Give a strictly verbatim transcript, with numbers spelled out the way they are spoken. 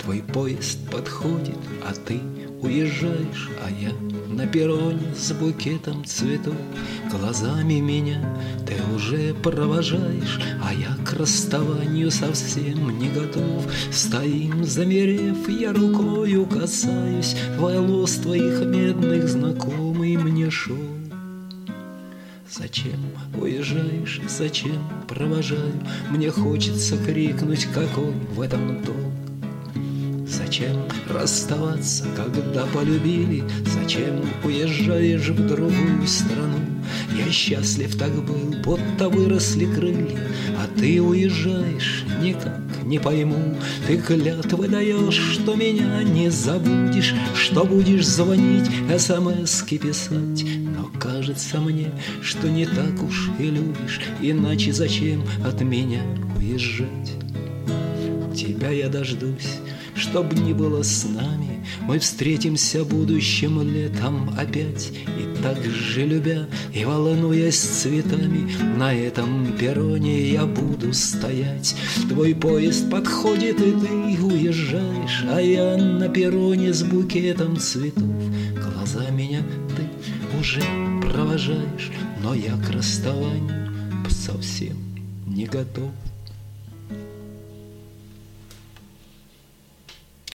Твой поезд подходит, а ты уезжаешь, а я на перроне с букетом цветов. Глазами меня ты уже провожаешь, а я к расставанию совсем не готов. Стоим, замерев, я рукою касаюсь волос твоих медных, знакомый мне шел. Зачем уезжаешь, зачем провожаю? Мне хочется крикнуть, какой в этом толк. Зачем расставаться, когда полюбили? Зачем уезжаешь в другую страну? Я счастлив так был, будто выросли крылья, а ты уезжаешь, никак не пойму. Ты клятвы даешь, что меня не забудешь, что будешь звонить, смски писать. Но кажется мне, что не так уж и любишь, иначе зачем от меня уезжать? Тебя я дождусь, чтоб не было с нами, мы встретимся будущим летом опять. И так же любя и волнуясь цветами, на этом перроне я буду стоять. Твой поезд подходит, и ты уезжаешь, а я на перроне с букетом цветов. Глаза меня ты уже провожаешь, но я к расставанию совсем не готов.